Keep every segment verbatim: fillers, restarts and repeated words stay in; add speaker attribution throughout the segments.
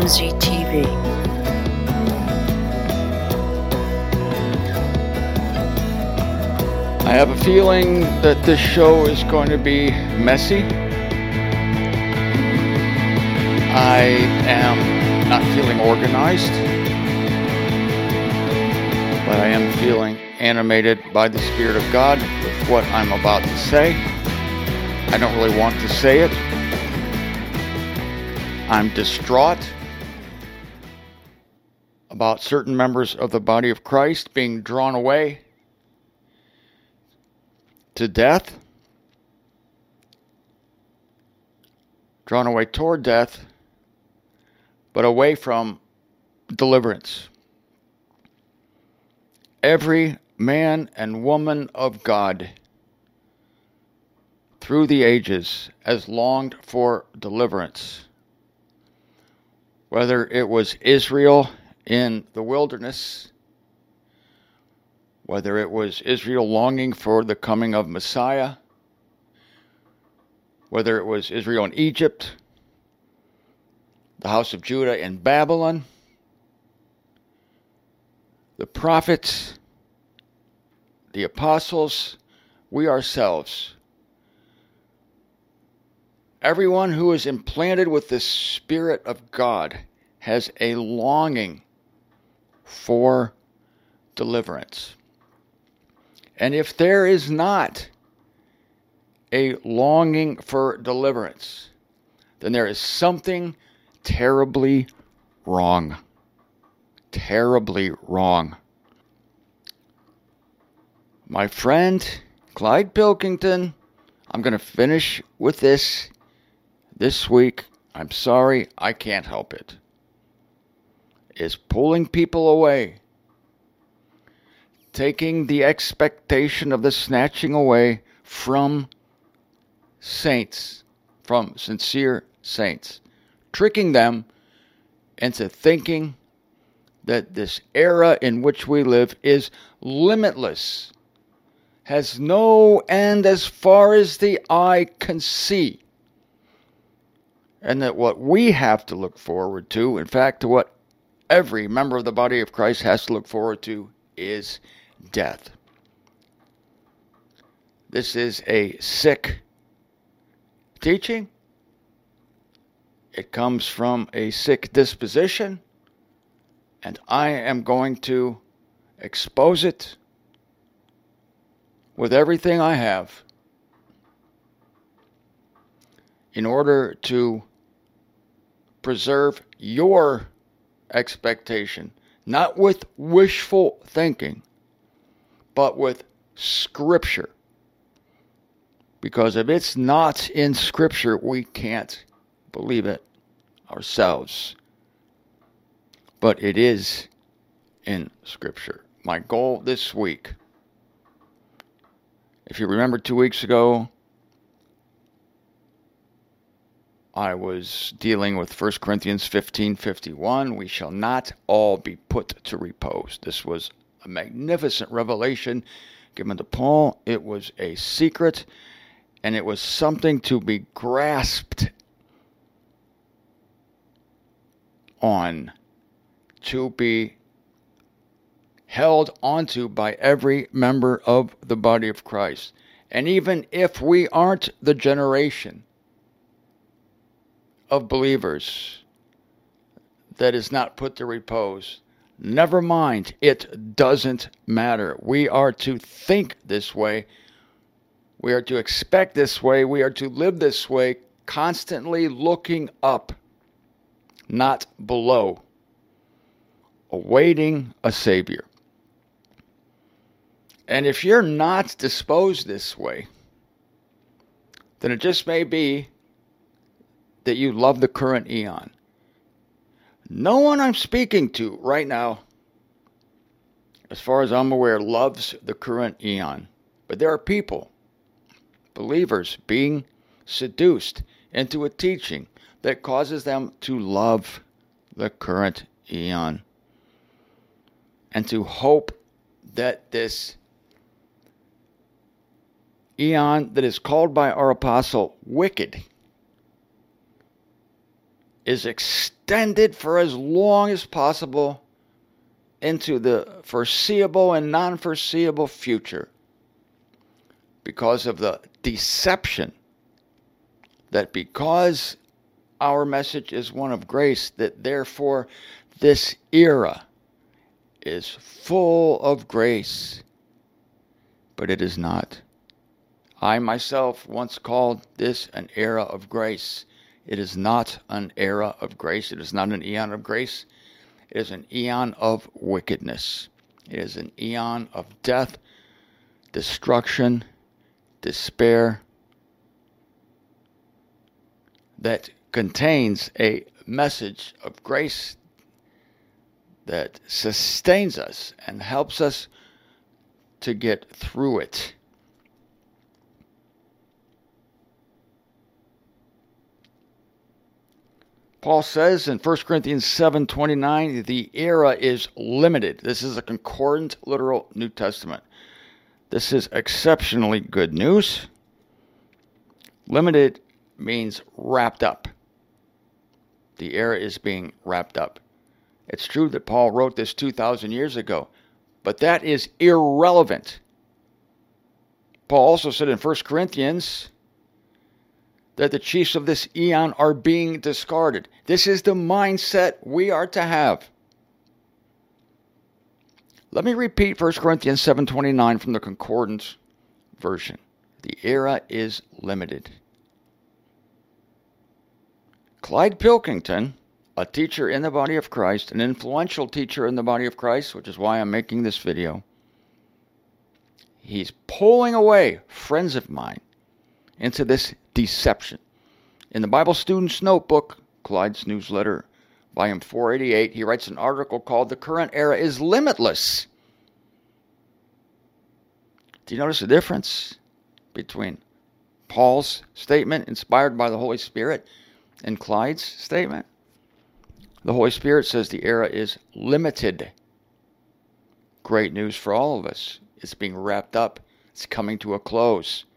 Speaker 1: M Z T V.
Speaker 2: I have a feeling that this show is going to be messy. I am not feeling organized, but I am feeling animated by the Spirit of God with what I'm about to say. I don't really want to say it. I'm distraught about certain members of the body of Christ being drawn away to death, drawn away toward death, but away from deliverance. Every man and woman of God through the ages has longed for deliverance. Whether it was Israel in the wilderness, whether it was Israel longing for the coming of Messiah, whether it was Israel in Egypt, the house of Judah in Babylon, the prophets, the apostles, we ourselves, everyone who is implanted with the Spirit of God has a longing for deliverance. And if there is not a longing for deliverance, then there is something terribly wrong. Terribly wrong. My friend, Clyde Pilkington, I'm going to finish with this this week. I'm sorry, I can't help it. Is pulling people away. Taking the expectation of the snatching away from saints, from sincere saints, tricking them into thinking that this era in which we live is limitless, has no end as far as the eye can see, and that what we have to look forward to, in fact, to what every member of the body of Christ has to look forward to, is death. This is a sick teaching. It comes from a sick disposition, and I am going to expose it with everything I have in order to preserve your expectation, not with wishful thinking, but with Scripture. Because if it's not in Scripture, we can't believe it ourselves. But it is in Scripture. My goal this week, if you remember two weeks ago, I was dealing with First Corinthians fifteen fifty-one. We shall not all be put to repose. This was a magnificent revelation given to Paul. It was a secret, and it was something to be grasped on, to be held onto by every member of the body of Christ. And even if we aren't the generation of believers that is not put to repose, never mind, it doesn't matter. We are to think this way. We are to expect this way. We are to live this way, constantly looking up, not below, awaiting a Savior. And if you're not disposed this way, then it just may be that you love the current eon. No one I'm speaking to right now, as far as I'm aware, loves the current eon. But there are people, believers, being seduced into a teaching that causes them to love the current eon and to hope that this eon that is called by our apostle wicked is extended for as long as possible into the foreseeable and non-foreseeable future because of the deception that because our message is one of grace, that therefore this era is full of grace. But it is not. I myself once called this an era of grace. It is not an era of grace. It is not an eon of grace. It is an eon of wickedness. It is an eon of death, destruction, despair, that contains a message of grace that sustains us and helps us to get through it. Paul says in First Corinthians seven twenty-nine, the era is limited. This is a concordant literal New Testament. This is exceptionally good news. Limited means wrapped up. The era is being wrapped up. It's true that Paul wrote this two thousand years ago, but that is irrelevant. Paul also said in First Corinthians that the chiefs of this eon are being discarded. This is the mindset we are to have. Let me repeat First Corinthians seven twenty-nine from the Concordance version. The era is limited. Clyde Pilkington, a teacher in the body of Christ, an influential teacher in the body of Christ, which is why I'm making this video, he's pulling away friends of mine into this deception. In the Bible Student's Notebook, Clyde's newsletter, volume four eighty-eight, he writes an article called "The Current Era is Limitless." Do you notice the difference between Paul's statement, inspired by the Holy Spirit, and Clyde's statement? The Holy Spirit says the era is limited. Great news for all of us. It's being wrapped up. It's coming to a close.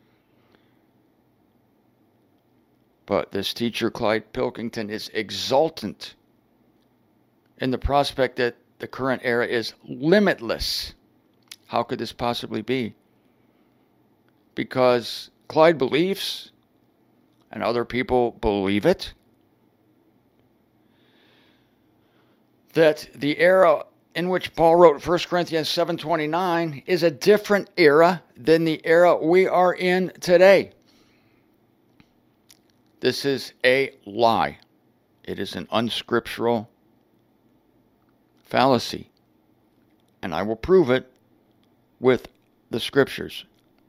Speaker 2: But this teacher, Clyde Pilkington, is exultant in the prospect that the current era is limitless. How could this possibly be? Because Clyde believes, and other people believe it, that the era in which Paul wrote First Corinthians seven twenty-nine is a different era than the era we are in today. This is a lie. It is an unscriptural fallacy. And I will prove it with the scriptures.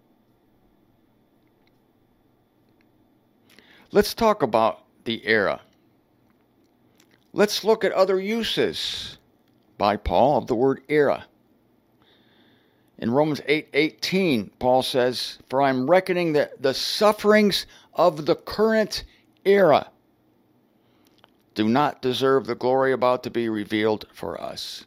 Speaker 2: Let's talk about the era. Let's look at other uses by Paul of the word era. In Romans eight eighteen, Paul says, "For I am reckoning that the sufferings of the current era do not deserve the glory about to be revealed for us."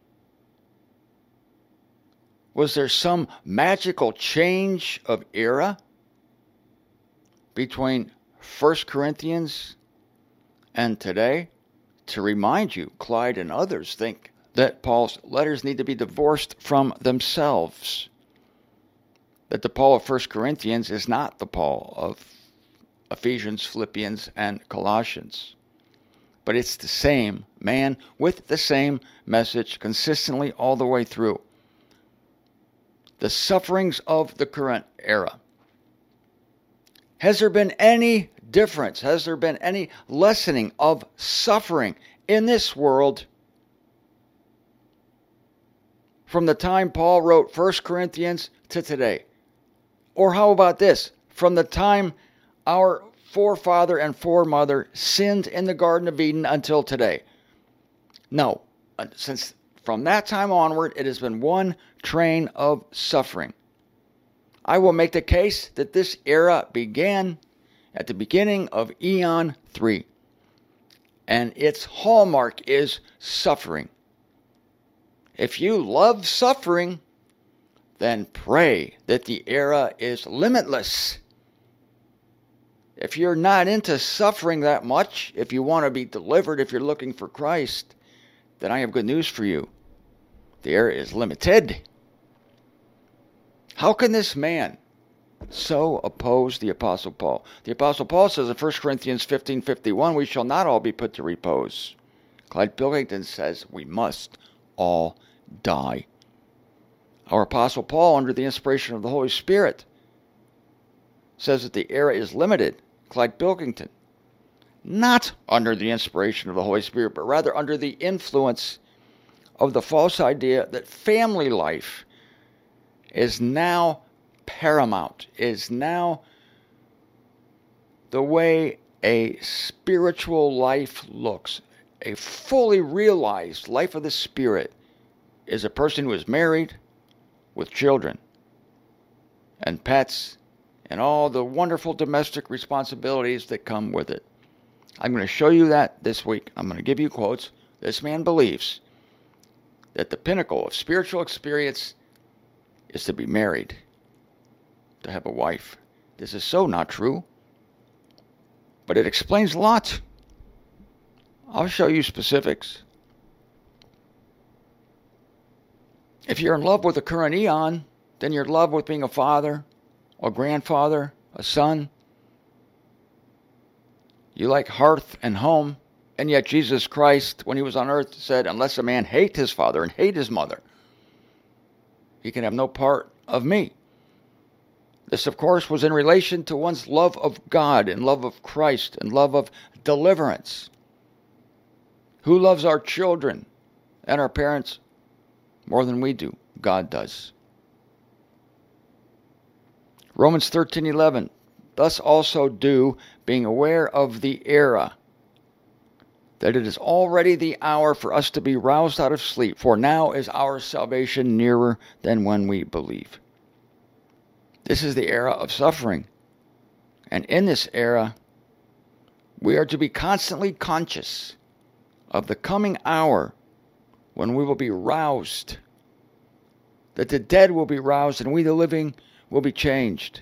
Speaker 2: Was there some magical change of era between First Corinthians and today? To remind you, Clyde and others think that Paul's letters need to be divorced from themselves. That the Paul of First Corinthians is not the Paul of Ephesians, Philippians, and Colossians. But it's the same man with the same message consistently all the way through. The sufferings of the current era. Has there been any difference? Has there been any lessening of suffering in this world from the time Paul wrote First Corinthians to today? Or how about this? From the time our forefather and foremother sinned in the Garden of Eden until today? No. Since from that time onward, it has been one train of suffering. I will make the case that this era began at the beginning of Eon three. And its hallmark is suffering. If you love suffering, then pray that the era is limitless. If you're not into suffering that much, if you want to be delivered, if you're looking for Christ, then I have good news for you. The era is limited. How can this man so oppose the Apostle Paul? The Apostle Paul says in First Corinthians fifteen fifty-one, we shall not all be put to repose. Clyde Pilkington says we must all die. Our Apostle Paul, under the inspiration of the Holy Spirit, says that the era is limited. Clyde Pilkington, not under the inspiration of the Holy Spirit, but rather under the influence of the false idea that family life is now paramount, is now the way a spiritual life looks. A fully realized life of the Spirit is a person who is married with children and pets and all the wonderful domestic responsibilities that come with it. I'm going to show you that this week. I'm going to give you quotes. This man believes that the pinnacle of spiritual experience is to be married, to have a wife. This is so not true, but it explains a lot. I'll show you specifics. If you're in love with the current eon, then you're in love with being a father, a grandfather, a son. You like hearth and home, and yet Jesus Christ, when he was on earth, said, unless a man hate his father and hate his mother, he can have no part of me. This, of course, was in relation to one's love of God and love of Christ and love of deliverance. Who loves our children and our parents more than we do? God does. Romans thirteen eleven, thus also do, being aware of the era, that it is already the hour for us to be roused out of sleep, for now is our salvation nearer than when we believe. This is the era of suffering. And in this era, we are to be constantly conscious of the coming hour when we will be roused, that the dead will be roused and we the living will be changed.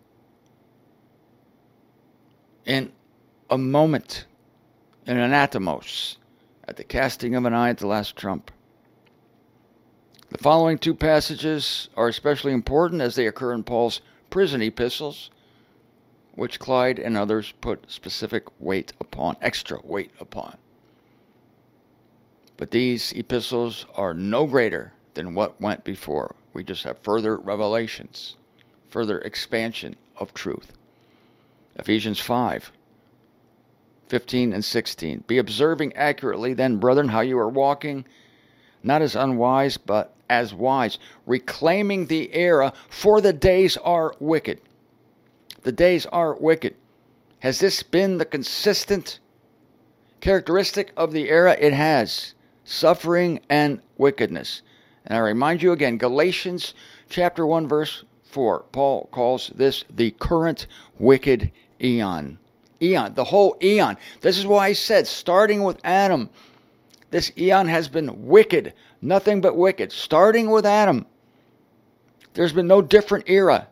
Speaker 2: In a moment, in an atomos, at the casting of an eye at the last trump. The following two passages are especially important as they occur in Paul's prison epistles, which Clyde and others put specific weight upon, extra weight upon. But these epistles are no greater than what went before. We just have further revelations, further expansion of truth. Ephesians five, fifteen and sixteen. Be observing accurately then, brethren, how you are walking, not as unwise, but as wise, reclaiming the era, for the days are wicked. The days are wicked. Has this been the consistent characteristic of the era? It has. Suffering and wickedness. And I remind you again, Galatians chapter one, verse four, Paul calls this the current wicked eon. Eon, the whole eon. This is why I said, starting with Adam, this eon has been wicked, nothing but wicked. Starting with Adam, there's been no different era.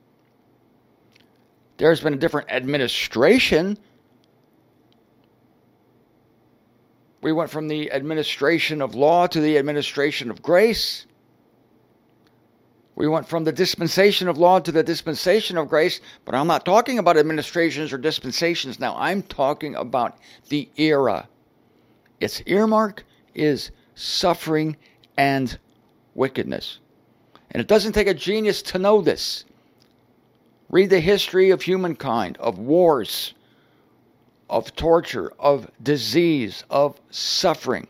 Speaker 2: There's been a different administration. We went from the administration of law to the administration of grace. We went from the dispensation of law to the dispensation of grace, but I'm not talking about administrations or dispensations now. I'm talking about the era. Its earmark is suffering and wickedness. And it doesn't take a genius to know this. Read the history of humankind, of wars, of torture, of disease, of suffering.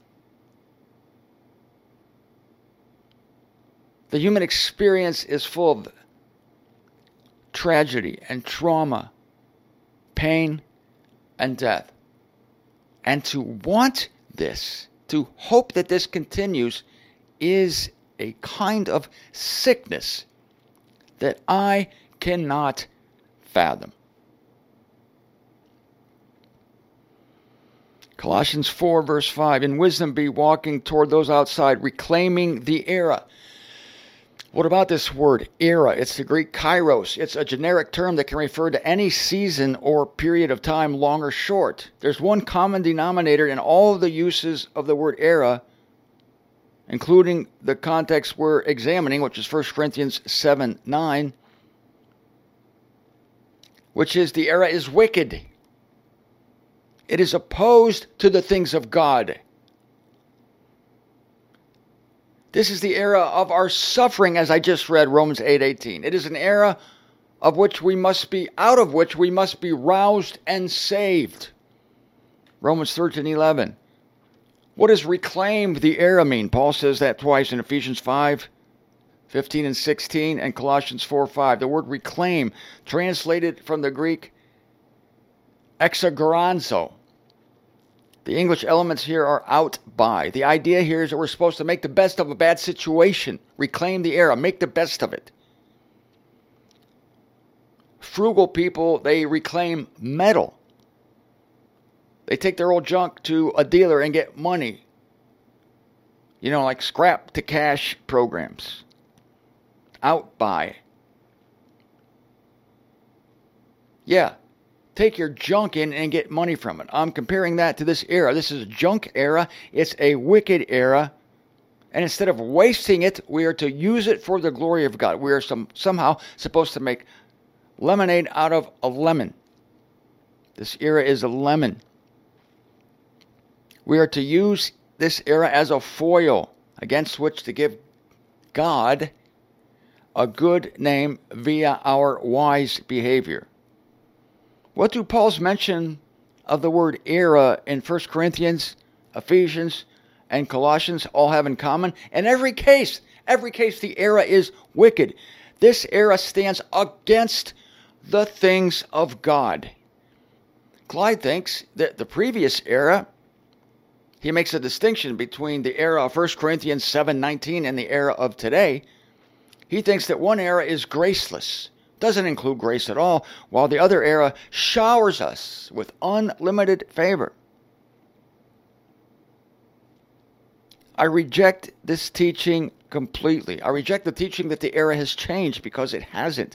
Speaker 2: The human experience is full of tragedy and trauma, pain and death. And to want this, to hope that this continues, is a kind of sickness that I cannot fathom. Colossians four, verse five, in wisdom be walking toward those outside, reclaiming the era. What about this word, era? It's the Greek kairos. It's a generic term that can refer to any season or period of time, long or short. There's one common denominator in all of the uses of the word era, including the context we're examining, which is First Corinthians seven nine, which is the era is wicked. It is opposed to the things of God. This is the era of our suffering, as I just read, Romans eight eighteen. It is an era of which we must be, out of which we must be roused and saved. Romans thirteen eleven. What does reclaimed the era mean? Paul says that twice in Ephesians five fifteen and sixteen and Colossians four five. The word reclaim, translated from the Greek exagoranzo. The English elements here are out by. The idea here is that we're supposed to make the best of a bad situation. Reclaim the era. Make the best of it. Frugal people, they reclaim metal. They take their old junk to a dealer and get money. You know, like scrap to cash programs. Out by. Yeah. Take your junk in and get money from it. I'm comparing that to this era. This is a junk era. It's a wicked era. And instead of wasting it, we are to use it for the glory of God. We are some, somehow supposed to make lemonade out of a lemon. This era is a lemon. We are to use this era as a foil against which to give God a good name via our wise behavior. What do Paul's mention of the word era in First Corinthians, Ephesians, and Colossians all have in common? In every case, every case the era is wicked. This era stands against the things of God. Clyde thinks that the previous era, he makes a distinction between the era of First Corinthians seven nineteen and the era of today. He thinks that one era is graceless, doesn't include grace at all, while the other era showers us with unlimited favor. I reject this teaching completely. I reject the teaching that the era has changed, because it hasn't.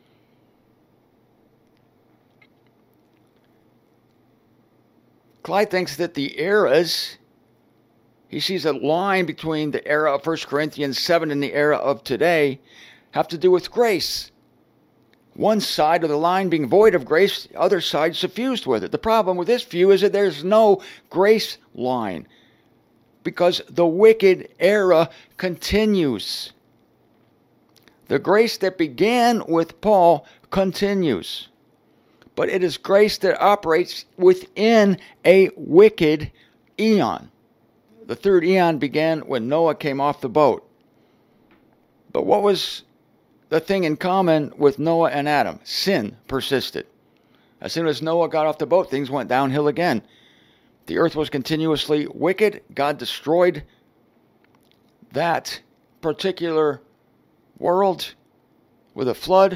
Speaker 2: Clyde thinks that the eras, he sees a line between the era of First Corinthians seven and the era of today, have to do with grace. One side of the line being void of grace, the other side suffused with it. The problem with this view is that there's no grace line, because the wicked era continues. The grace that began with Paul continues, but it is grace that operates within a wicked eon. The third eon began when Noah came off the boat. But what was the thing in common with Noah and Adam? Sin persisted. As soon as Noah got off the boat, things went downhill again. The earth was continuously wicked. God destroyed that particular world with a flood.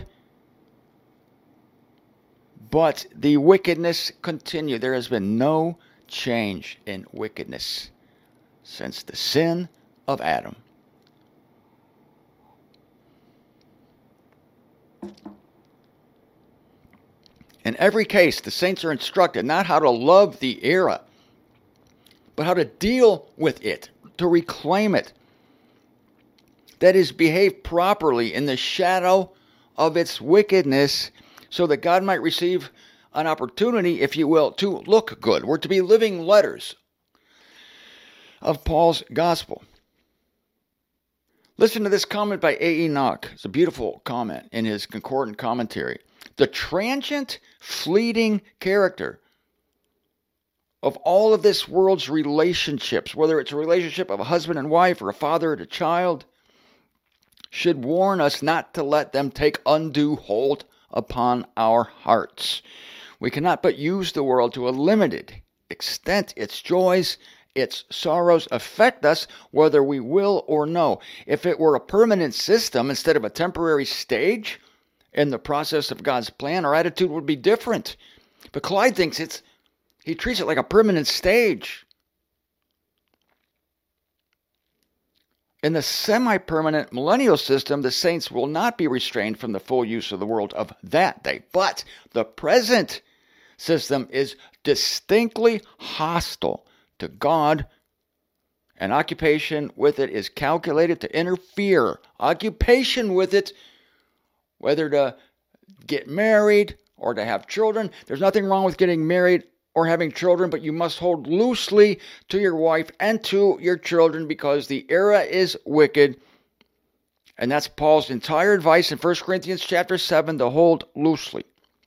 Speaker 2: But the wickedness continued. There has been no change in wickedness since the sin of Adam. In every case, the saints are instructed not how to love the era, but how to deal with it, to reclaim it. That is, behave properly in the shadow of its wickedness, so that God might receive an opportunity, if you will, to look good. We're to be living letters of Paul's gospel. Listen to this comment by A. E. Nock. It's a beautiful comment in his concordant commentary. The transient, fleeting character of all of this world's relationships, whether it's a relationship of a husband and wife or a father and a child, should warn us not to let them take undue hold upon our hearts. We cannot but use the world to a limited extent. Its joys, its sorrows affect us whether we will or no. If it were a permanent system instead of a temporary stage in the process of God's plan, our attitude would be different. But Clyde thinks it's, he treats it like a permanent stage. In the semi-permanent millennial system, the saints will not be restrained from the full use of the world of that day. But the present system is distinctly hostile to God, and occupation with it is calculated to interfere. Occupation with it, whether to get married or to have children. There's nothing wrong with getting married or having children, but you must hold loosely to your wife and to your children because the era is wicked. And that's Paul's entire advice in First Corinthians chapter seven, to hold loosely.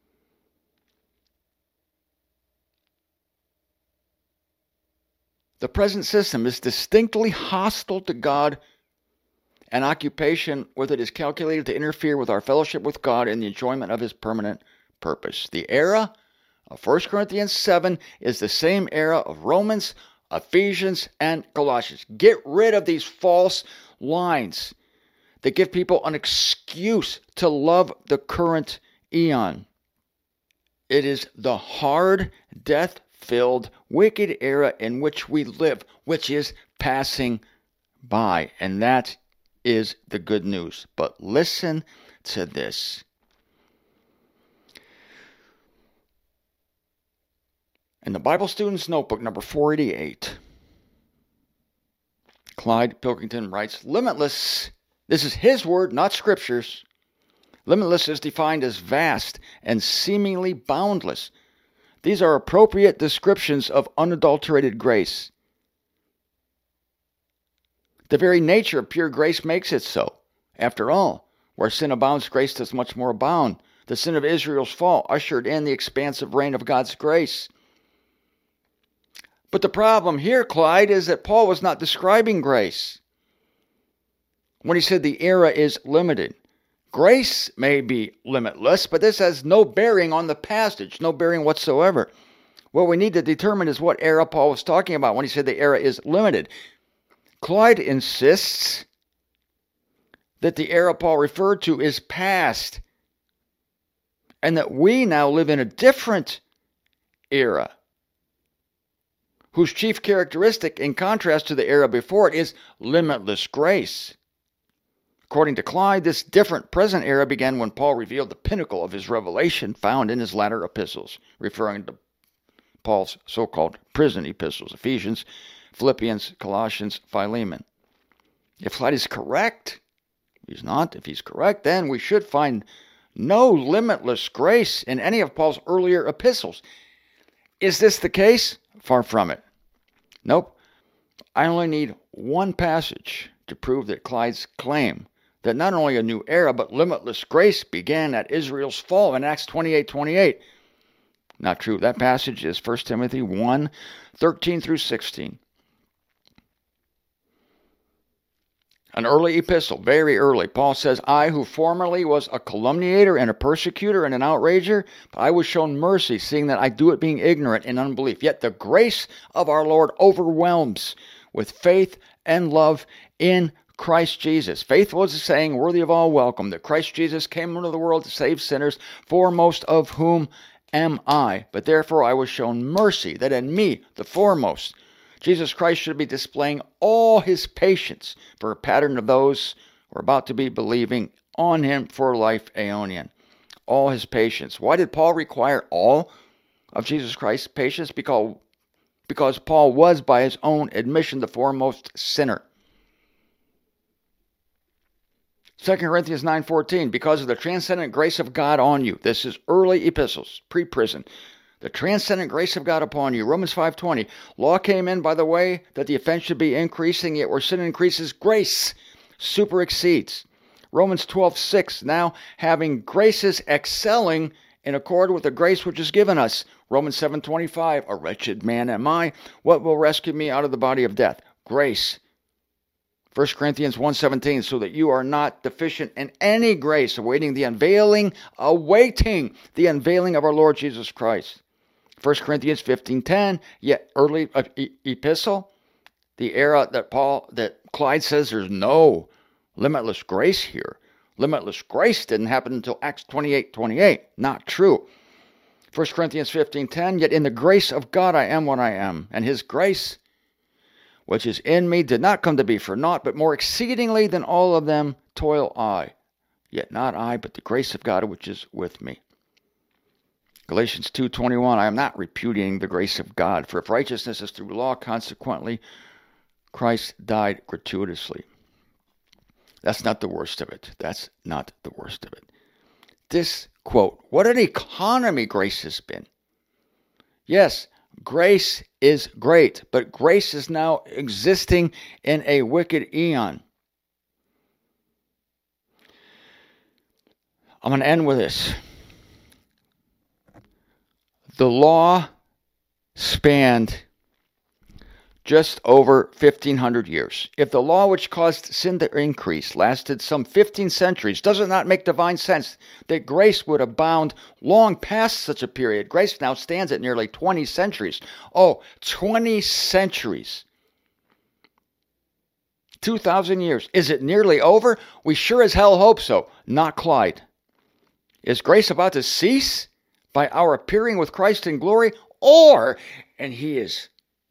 Speaker 2: The present system is distinctly hostile to God, and occupation with it is calculated to interfere with our fellowship with God and the enjoyment of his permanent purpose. The era of First Corinthians seven is the same era of Romans, Ephesians, and Colossians. Get rid of these false lines that give people an excuse to love the current eon. It is the hard, death-filled, wicked era in which we live, which is passing by. And that is the good news. But listen to this. In the Bible Student's Notebook, number four eighty-eight, Clyde Pilkington writes, limitless, this is his word, not Scripture's. Limitless is defined as vast and seemingly boundless. These are appropriate descriptions of unadulterated grace. The very nature of pure grace makes it so. After all, where sin abounds, grace does much more abound. The sin of Israel's fall ushered in the expansive reign of God's grace. But the problem here, Clyde, is that Paul was not describing grace when he said the era is limited. Grace may be limitless, but this has no bearing on the passage, no bearing whatsoever. What we need to determine is what era Paul was talking about when he said the era is limited. Clyde insists that the era Paul referred to is past, and that we now live in a different era, whose chief characteristic, in contrast to the era before it, is limitless grace. According to Clyde, this different present era began when Paul revealed the pinnacle of his revelation found in his latter epistles, referring to Paul's so-called prison epistles, Ephesians, Philippians, Colossians, Philemon. If Clyde is correct, he's not. If he's correct, then we should find no limitless grace in any of Paul's earlier epistles. Is this the case? Far from it. Nope. I only need one passage to prove that Clyde's claim that not only a new era, but limitless grace began at Israel's fall in Acts twenty-eight twenty-eight. Not true. That passage is First Timothy one, thirteen through sixteen. An early epistle, very early. Paul says, I who formerly was a calumniator and a persecutor and an outrager, but I was shown mercy, seeing that I do it being ignorant in unbelief. Yet the grace of our Lord overwhelms with faith and love in Christ Jesus. Faithful is the saying, worthy of all welcome, that Christ Jesus came into the world to save sinners, foremost of whom am I. But therefore I was shown mercy, that in me, the foremost, Jesus Christ should be displaying all his patience for a pattern of those who are about to be believing on him for life aeonian. All his patience. Why did Paul require all of Jesus Christ's patience? Because, because Paul was, by his own admission, the foremost sinner. Second Corinthians nine fourteen, because of the transcendent grace of God on you. This is early epistles, pre-prison. The transcendent grace of God upon you. Romans five twenty. Law came in by the way that the offense should be increasing, yet where sin increases, grace super exceeds. Romans twelve six. Now having graces excelling in accord with the grace which is given us. Romans seven twenty-five. A wretched man am I. What will rescue me out of the body of death? Grace. First Corinthians one seventeen. So that you are not deficient in any grace, awaiting the unveiling, awaiting the unveiling of our Lord Jesus Christ. First Corinthians fifteen ten, yet early uh, e- epistle, the era that Paul, that Clyde says there's no limitless grace here. Limitless grace didn't happen until Acts twenty-eight twenty-eight. Not true. First Corinthians fifteen ten, yet in the grace of God I am what I am, and his grace which is in me did not come to be for naught, but more exceedingly than all of them toil I. Yet not I, but the grace of God which is with me. Galatians two twenty-one, I am not repudiating the grace of God, for if righteousness is through law, consequently, Christ died gratuitously. That's not the worst of it. That's not the worst of it. This quote, what an economy grace has been. Yes, grace is great, but grace is now existing in a wicked eon. I'm going to end with this. The law spanned just over fifteen hundred years. If the law which caused sin to increase lasted some fifteen centuries, does it not make divine sense that grace would abound long past such a period? Grace now stands at nearly twenty centuries. Oh, twenty centuries. two thousand years. Is it nearly over? We sure as hell hope so. Not Clyde. Is grace about to cease by our appearing with Christ in glory? Or, and he is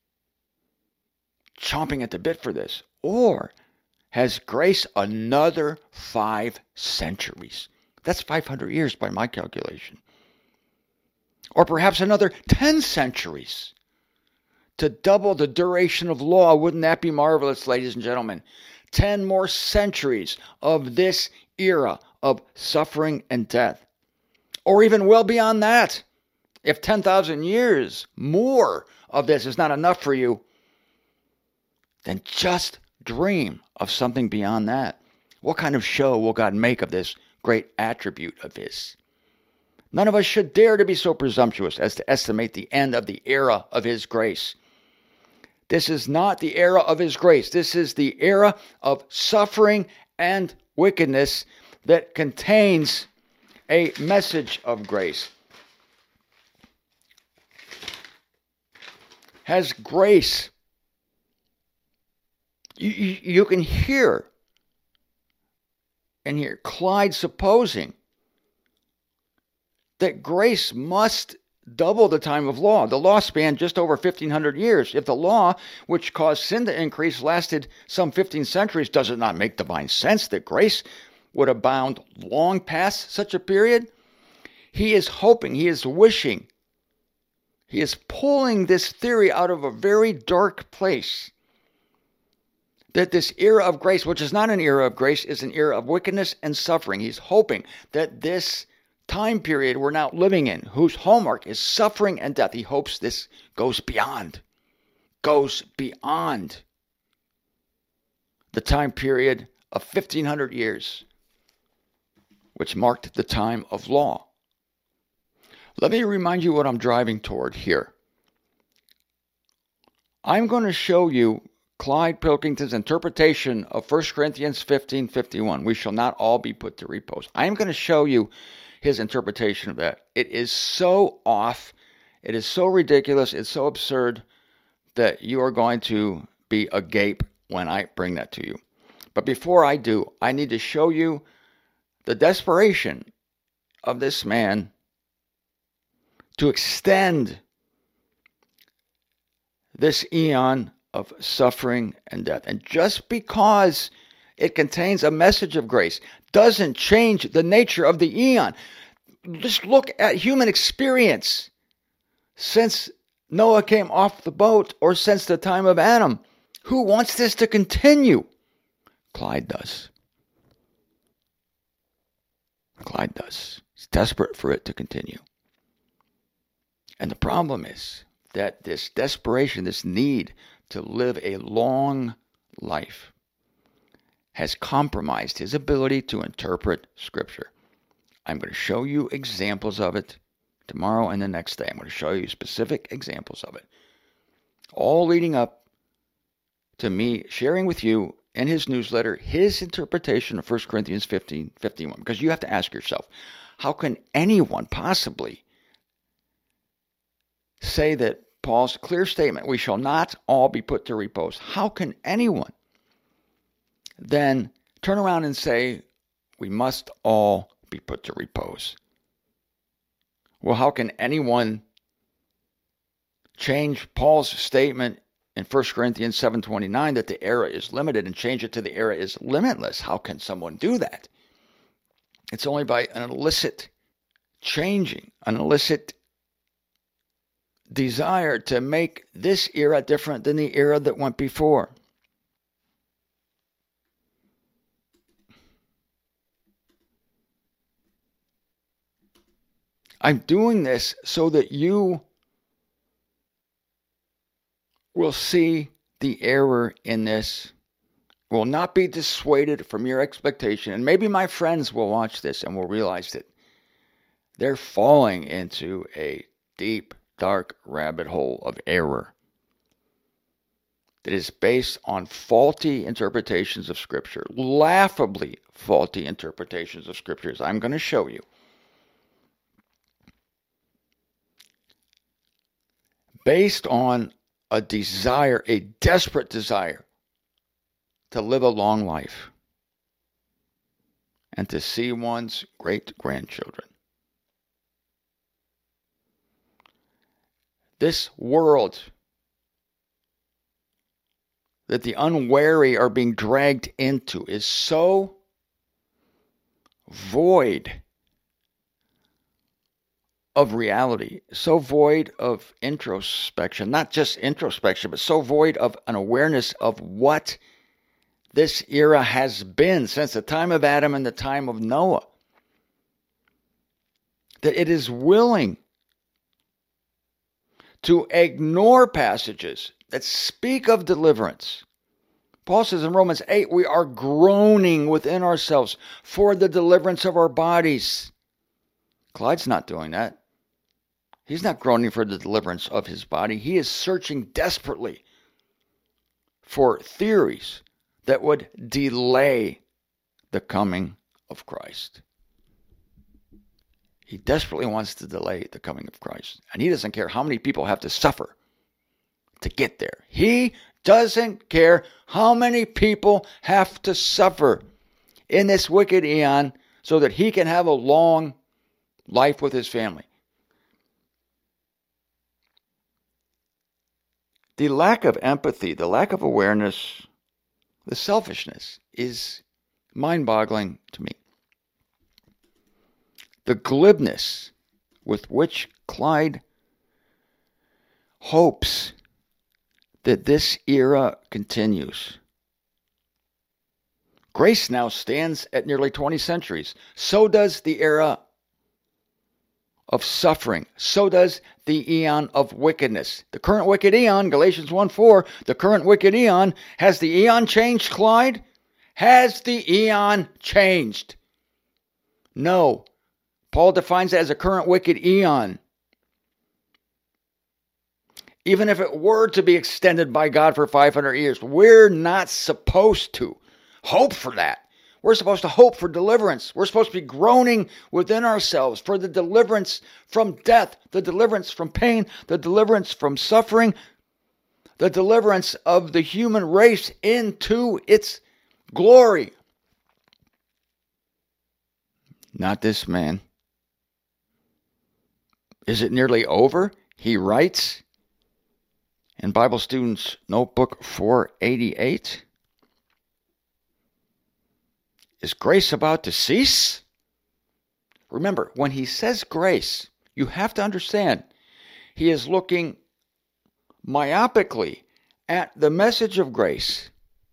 Speaker 2: chomping at the bit for this, or has grace another five centuries? That's five hundred years by my calculation. Or perhaps another ten centuries to double the duration of law. Wouldn't that be marvelous, ladies and gentlemen? Ten more centuries of this era of suffering and death. Or even well beyond that. If ten thousand years more of this is not enough for you, then just dream of something beyond that. What kind of show will God make of this great attribute of his? None of us should dare to be so presumptuous as to estimate the end of the era of his grace. This is not the era of his grace. This is the era of suffering and wickedness that contains a message of grace. Has grace, you, you, you can hear and hear Clyde supposing that grace must double the time of law. The law spanned just over fifteen hundred years. If the law, which caused sin to increase, lasted some fifteen centuries, does it not make divine sense that grace would abound long past such a period? He is hoping, he is wishing, he is pulling this theory out of a very dark place, that this era of grace, which is not an era of grace, is an era of wickedness and suffering. He's hoping that this time period we're now living in, whose hallmark is suffering and death, he hopes this goes beyond, goes beyond the time period of fifteen hundred years, which marked the time of law. Let me remind you what I'm driving toward here. I'm going to show you Clyde Pilkington's interpretation of First Corinthians fifteen fifty-one. We shall not all be put to repose. I am going to show you his interpretation of that. It is so off, it is so ridiculous, it's so absurd that you are going to be agape when I bring that to you. But before I do, I need to show you the desperation of this man to extend this eon of suffering and death. And just because it contains a message of grace doesn't change the nature of the eon. Just look at human experience since Noah came off the boat, or since the time of Adam. Who wants this to continue? Clyde does. Clyde does. He's desperate for it to continue. And the problem is that this desperation, this need to live a long life, has compromised his ability to interpret Scripture. I'm going to show you examples of it tomorrow and the next day. I'm going to show you specific examples of it, all leading up to me sharing with you in his newsletter his interpretation of First Corinthians fifteen fifty-one. Because you have to ask yourself, how can anyone possibly say that Paul's clear statement, we shall not all be put to repose, how can anyone then turn around and say we must all be put to repose? Well, how can anyone change Paul's statement in First Corinthians seven twenty-nine that the era is limited and change it to the era is limitless. How can someone do that? It's only by an illicit changing, an illicit desire to make this era different than the era that went before. I'm doing this so that you will see the error in this, will not be dissuaded from your expectation. And maybe my friends will watch this and will realize that they're falling into a deep, dark rabbit hole of error that is based on faulty interpretations of Scripture, laughably faulty interpretations of Scriptures. I'm going to show you. Based on a desire, a desperate desire to live a long life and to see one's great-grandchildren. This world that the unwary are being dragged into is so void of reality, so void of introspection, not just introspection, but so void of an awareness of what this era has been since the time of Adam and the time of Noah, that it is willing to ignore passages that speak of deliverance. Paul says in Romans eight, we are groaning within ourselves for the deliverance of our bodies. Clyde's not doing that. He's not groaning for the deliverance of his body. He is searching desperately for theories that would delay the coming of Christ. He desperately wants to delay the coming of Christ. And he doesn't care how many people have to suffer to get there. He doesn't care how many people have to suffer in this wicked eon so that he can have a long life with his family. The lack of empathy, the lack of awareness, the selfishness is mind-boggling to me. The glibness with which Clyde hopes that this era continues. Grace now stands at nearly twenty centuries. So does the era of suffering. So does the eon of wickedness. The current wicked eon, Galatians one four, the current wicked eon, has the eon changed, Clyde? Has the eon changed? No. Paul defines it as a current wicked eon. Even if it were to be extended by God for five hundred years, we're not supposed to hope for that. We're supposed to hope for deliverance. We're supposed to be groaning within ourselves for the deliverance from death, the deliverance from pain, the deliverance from suffering, the deliverance of the human race into its glory. Not this man. Is it nearly over? He writes in Bible Students' Notebook four eighty-eight. Is grace about to cease? Remember, when he says grace, you have to understand, he is looking myopically at the message of grace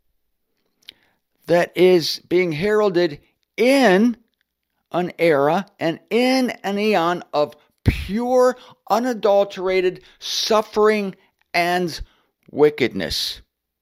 Speaker 2: that is being heralded in an era and in an eon of pure, unadulterated suffering and wickedness.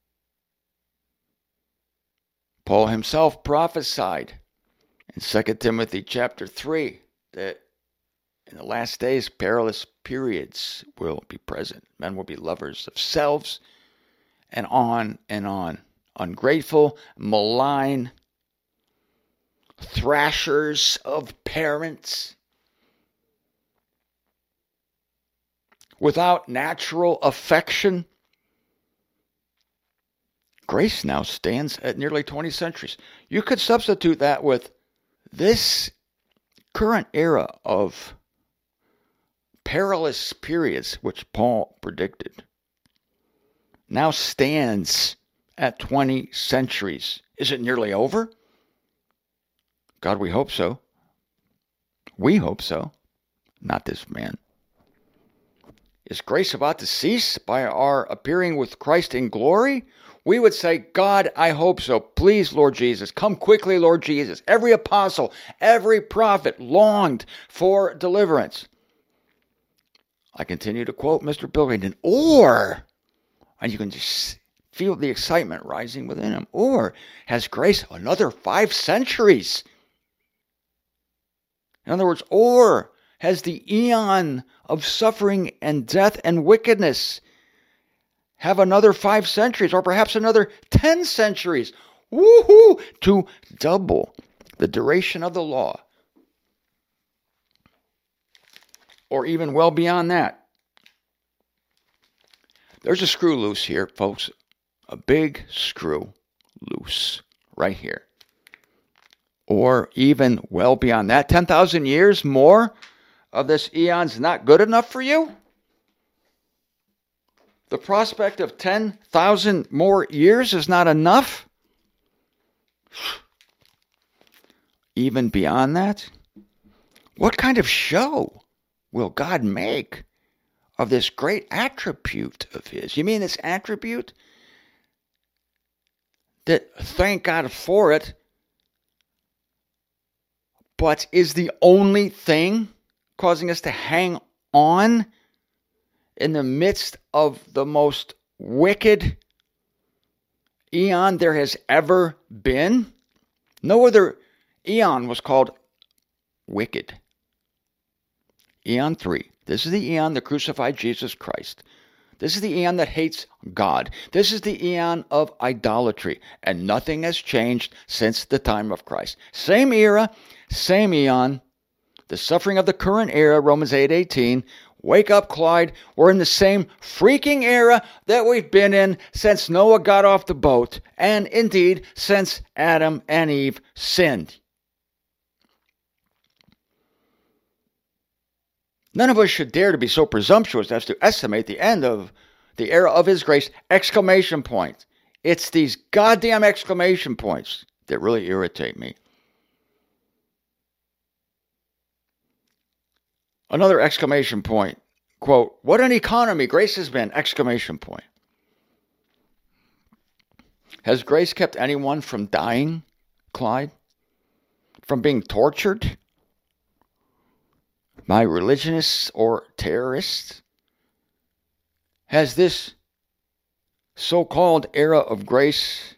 Speaker 2: Paul himself prophesied in Second Timothy chapter three that in the last days perilous periods will be present. Men will be lovers of selves, and on and on. Ungrateful, malign, thrashers of parents, without natural affection. Grace now stands at nearly twenty centuries. You could substitute that with this current era of perilous periods which Paul predicted. now stands at twenty centuries. Is it nearly over? God, we hope so. We hope so. Not this man. Is grace about to cease by our appearing with Christ in glory? We would say, God, I hope so. Please, Lord Jesus, come quickly, Lord Jesus. Every apostle, every prophet longed for deliverance. I continue to quote Mister Pilkington, or, and you can just feel the excitement rising within him, or has grace another five centuries? In other words, or has the eon of suffering and death and wickedness have another five centuries or perhaps another ten centuries? Woohoo! To double the duration of the law. Or even well beyond that. There's a screw loose here, folks. A big screw loose right here. Or even well beyond that. ten thousand years more of this eon's not good enough for you? The prospect of ten thousand more years is not enough? Even beyond that? What kind of show will God make of this great attribute of his? You mean this attribute that, thank God for it, but is the only thing causing us to hang on in the midst of the most wicked eon there has ever been? No other eon was called wicked. Eon three. This is the eon that crucified Jesus Christ. This is the eon that hates God. This is the eon of idolatry. And nothing has changed since the time of Christ. Same era, same eon. The suffering of the current era, Romans eight eighteen. Wake up, Clyde. We're in the same freaking era that we've been in since Noah got off the boat. And indeed, since Adam and Eve sinned. None of us should dare to be so presumptuous as to estimate the end of the era of his grace, exclamation point. It's these goddamn exclamation points that really irritate me. Another exclamation point. Quote, what an economy grace has been, exclamation point. Has grace kept anyone from dying, Clyde? From being tortured by religionists or terrorists? Has this so-called era of grace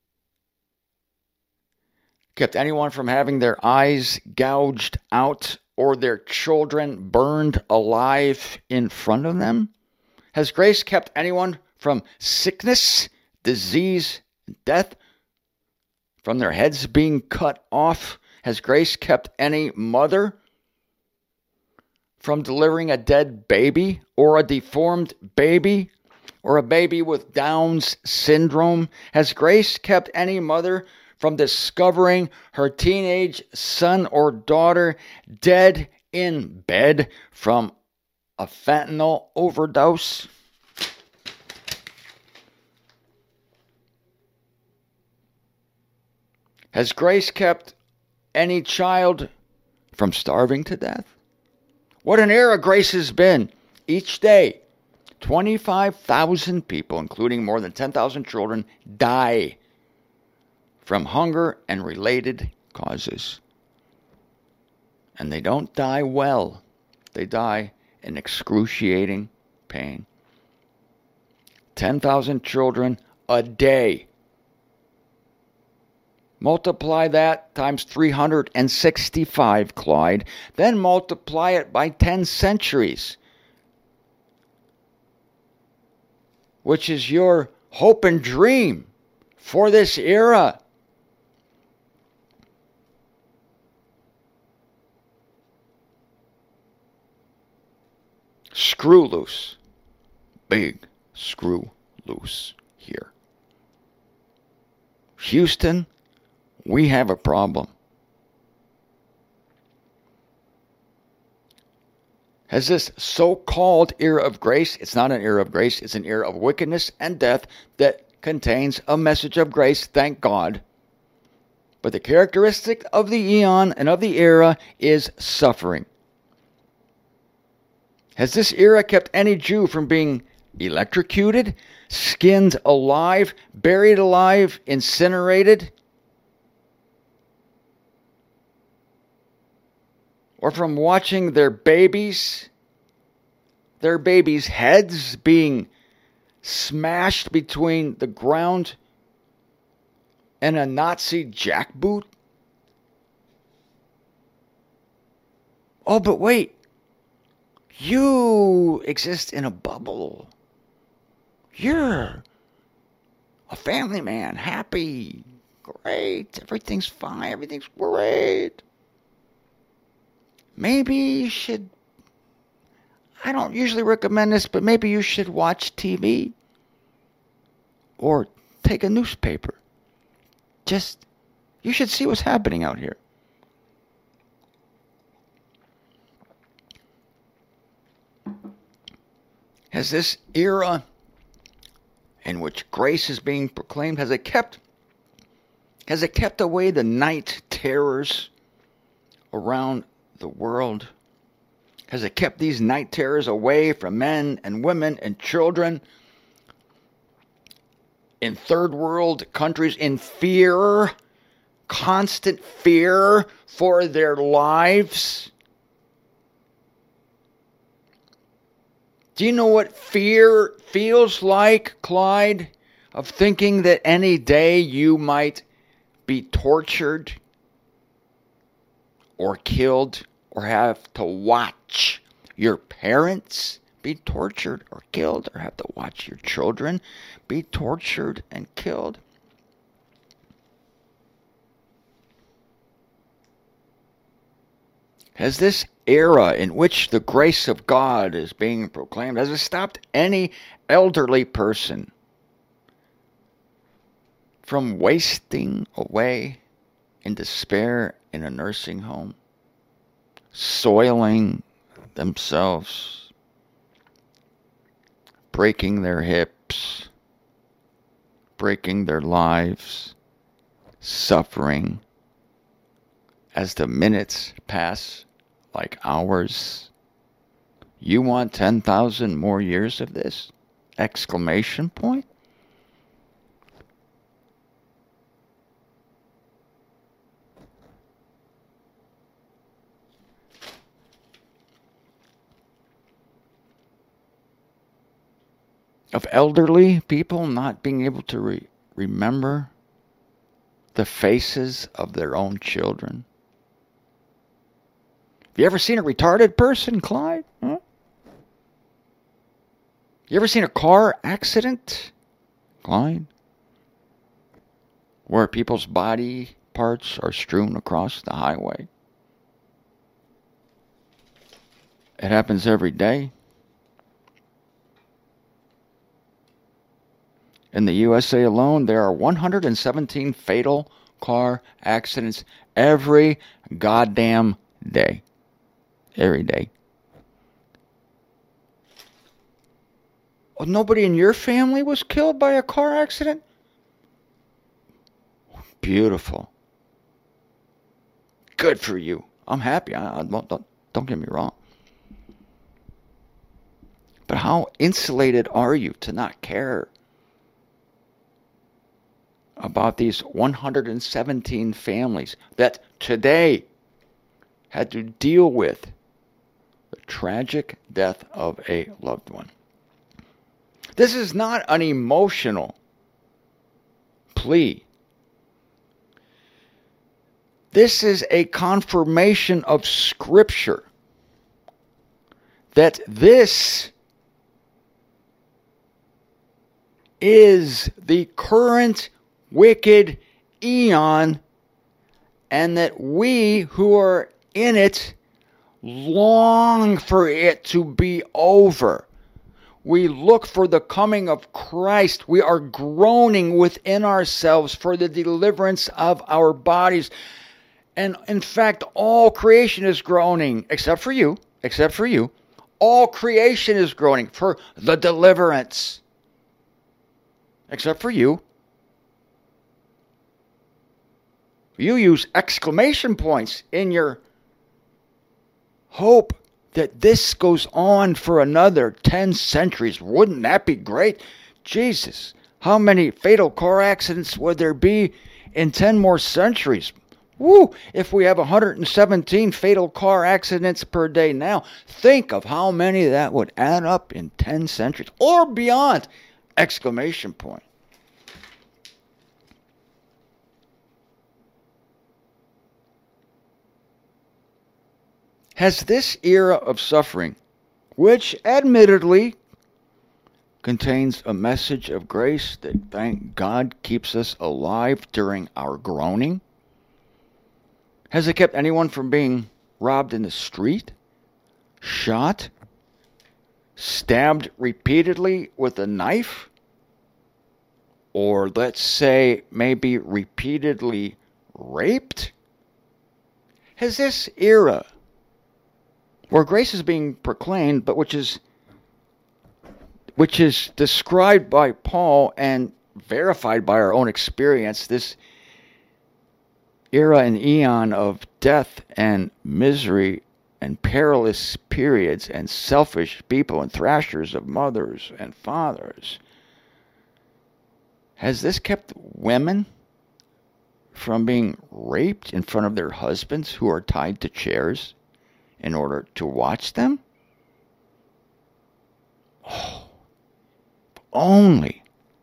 Speaker 2: kept anyone from having their eyes gouged out or their children burned alive in front of them? Has grace kept anyone from sickness, disease, death, from their heads being cut off? Has grace kept any mother from delivering a dead baby or a deformed baby or a baby with Down's syndrome? Has grace kept any mother from discovering her teenage son or daughter dead in bed from a fentanyl overdose? Has grace kept any child from starving to death? What an era grace has been. Each day, twenty-five thousand people, including more than ten thousand children, die from hunger and related causes. And they don't die well. They die in excruciating pain. ten thousand children a day. Multiply that times three hundred sixty-five, Clyde. Then multiply it by ten centuries, which is your hope and dream for this era. Screw loose. Big screw loose here. Houston, we have a problem. Has this so-called era of grace, it's not an era of grace, it's an era of wickedness and death that contains a message of grace, thank God. But the characteristic of the eon and of the era is suffering. Has this era kept any Jew from being electrocuted, skinned alive, buried alive, incinerated? Or from watching their babies, their babies' heads being smashed between the ground and a Nazi jackboot? Oh, but wait. You exist in a bubble. You're a family man, happy, great, everything's fine, everything's great. Maybe you should, I don't usually recommend this, but maybe you should watch T V or take a newspaper. Just, you should see what's happening out here. Has this era in which grace is being proclaimed, has it kept, has it kept away the night terrors around the world? Has it kept these night terrors away from men and women and children in third world countries in fear, constant fear for their lives? Do you know what fear feels like, Clyde? Of thinking that any day you might be tortured or killed or have to watch your parents be tortured or killed or have to watch your children be tortured and killed? Has this era in which the grace of God is being proclaimed, has it stopped any elderly person from wasting away in despair in a nursing home, soiling themselves, breaking their hips, breaking their lives, suffering as the minutes pass like hours? You want ten thousand more years of this? Exclamation point. Of elderly people not being able to re- remember the faces of their own children. Have you ever seen a retarded person, Clyde? Huh? You ever seen a car accident, Clyde? Where people's body parts are strewn across the highway? It happens every day. In the U S A alone, there are one hundred seventeen fatal car accidents every goddamn day. Every day. Oh, nobody in your family was killed by a car accident? Beautiful. Good for you. I'm happy. I, I don't, don't, don't get me wrong. But how insulated are you to not care about these one hundred seventeen families that today had to deal with the tragic death of a loved one? This is not an emotional plea. This is a confirmation of Scripture that this is the current wicked eon, and that we who are in it long for it to be over. We look for the coming of Christ. We are groaning within ourselves for the deliverance of our bodies. And in fact, all creation is groaning, except for you, except for you. All creation is groaning for the deliverance. Except for you. You use exclamation points in your hope that this goes on for another ten centuries. Wouldn't that be great? Jesus, how many fatal car accidents would there be in ten more centuries? Woo! If we have one hundred seventeen fatal car accidents per day now, think of how many that would add up in ten centuries or beyond! Exclamation point. Has this era of suffering, which admittedly contains a message of grace that, thank God, keeps us alive during our groaning, has it kept anyone from being robbed in the street, shot, stabbed repeatedly with a knife, or let's say maybe repeatedly raped? Has this era where grace is being proclaimed, but which is which is described by Paul and verified by our own experience, this era and eon of death and misery and perilous periods and selfish people and thrashers of mothers and fathers, has this kept women from being raped in front of their husbands who are tied to chairs in order to watch them? Oh, if only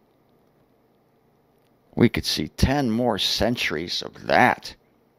Speaker 2: we could see ten more centuries of that.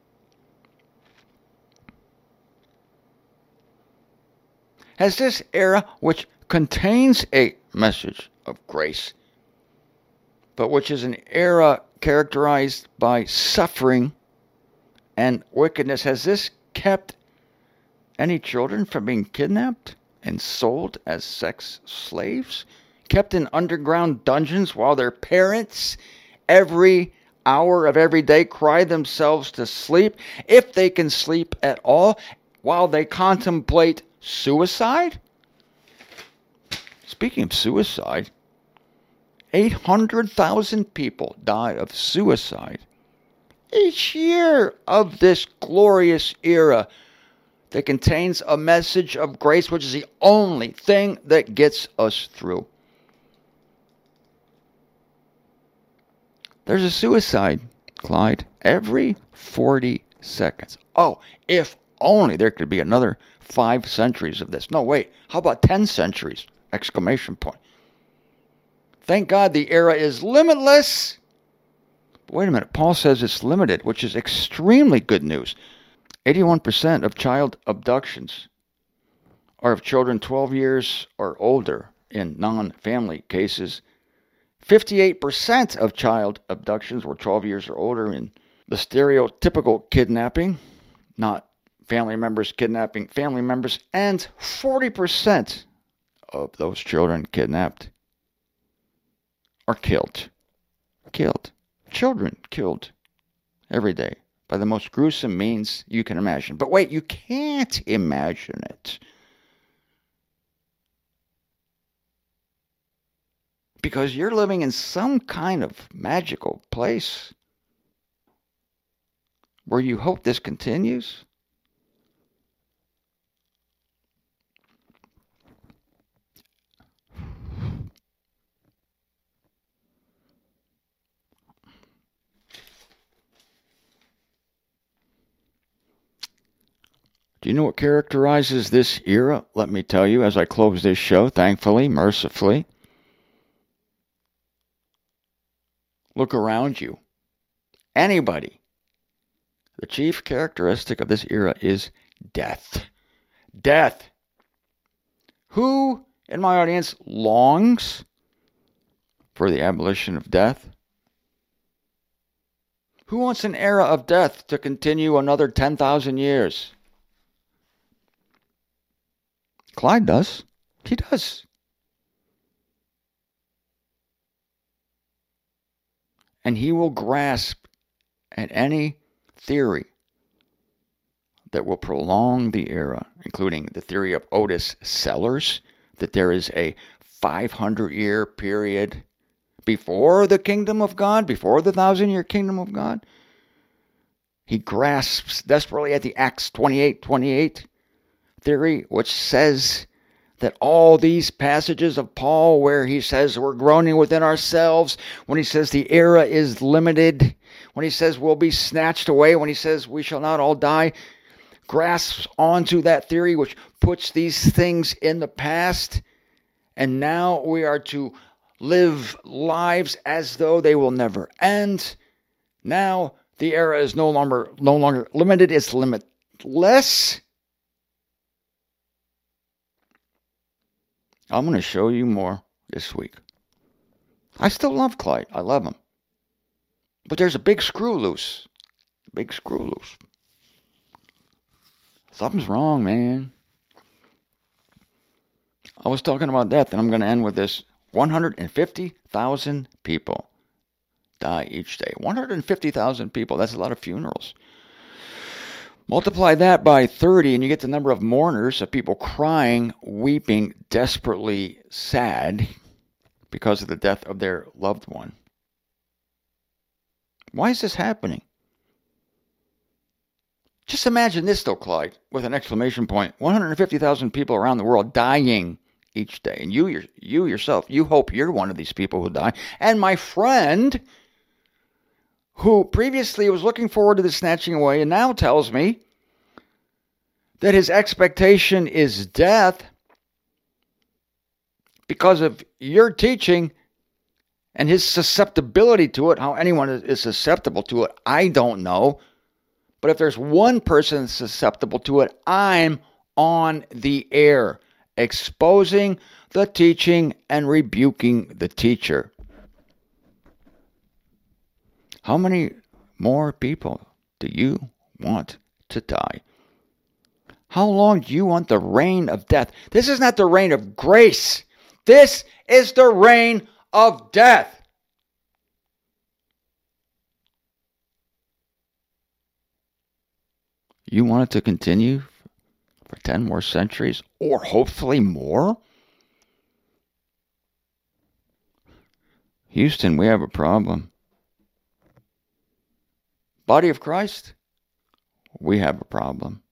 Speaker 2: Has this era, which contains a message of grace, but which is an era characterized by suffering and wickedness, has this kept any children from being kidnapped and sold as sex slaves? Kept in underground dungeons while their parents every hour of every day cry themselves to sleep, if they can sleep at all, while they contemplate suicide? Speaking of suicide, eight hundred thousand people die of suicide each year of this glorious era that contains a message of grace, which is the only thing that gets us through. There's a suicide, Clyde, every forty seconds. Oh, if only there could be another five centuries of this. No, wait, how about ten centuries? Exclamation point. Thank God the era is limitless. But wait a minute, Paul says it's limited, which is extremely good news. eighty-one percent of child abductions are of children twelve years or older in non-family cases. fifty-eight percent of child abductions were twelve years or older in the stereotypical kidnapping, not family members kidnapping family members, and forty percent of those children kidnapped are killed. Killed. Children killed every day by the most gruesome means you can imagine. But wait, you can't imagine it. Because you're living in some kind of magical place where you hope this continues. Do you know what characterizes this era? Let me tell you as I close this show, thankfully, mercifully. Look around you. Anybody. The chief characteristic of this era is death. Death. Who in my audience longs for the abolition of death? Who wants an era of death to continue another ten thousand years? Clyde does. He does. And he will grasp at any theory that will prolong the era, including the theory of Otis Sellers, that there is a five hundred year period before the kingdom of God, before the thousand year kingdom of God. He grasps desperately at the Acts twenty-eight twenty-eight theory, which says that all these passages of Paul where he says we're groaning within ourselves, when he says the era is limited, when he says we'll be snatched away, when he says we shall not all die, grasps onto that theory which puts these things in the past, and now we are to live lives as though they will never end. Now the era is no longer no longer limited, it's limitless. I'm going to show you more this week. I still love Clyde. I love him. But there's a big screw loose. Big screw loose. Something's wrong, man. I was talking about death, and I'm going to end with this. one hundred fifty thousand people die each day. one hundred fifty thousand people. That's a lot of funerals. Multiply that by thirty, and you get the number of mourners, of people crying, weeping, desperately sad because of the death of their loved one. Why is this happening? Just imagine this, though, Clyde, with an exclamation point. one hundred fifty thousand people around the world dying each day. And you, you yourself, you hope you're one of these people who die. And my friend, who previously was looking forward to the snatching away and now tells me that his expectation is death because of your teaching and his susceptibility to it. How anyone is susceptible to it, I don't know. But if there's one person susceptible to it, I'm on the air, exposing the teaching and rebuking the teacher. How many more people do you want to die? How long do you want the reign of death? This is not the reign of grace. This is the reign of death. You want it to continue for ten more centuries, or hopefully more? Houston, we have a problem. Body of Christ, we have a problem.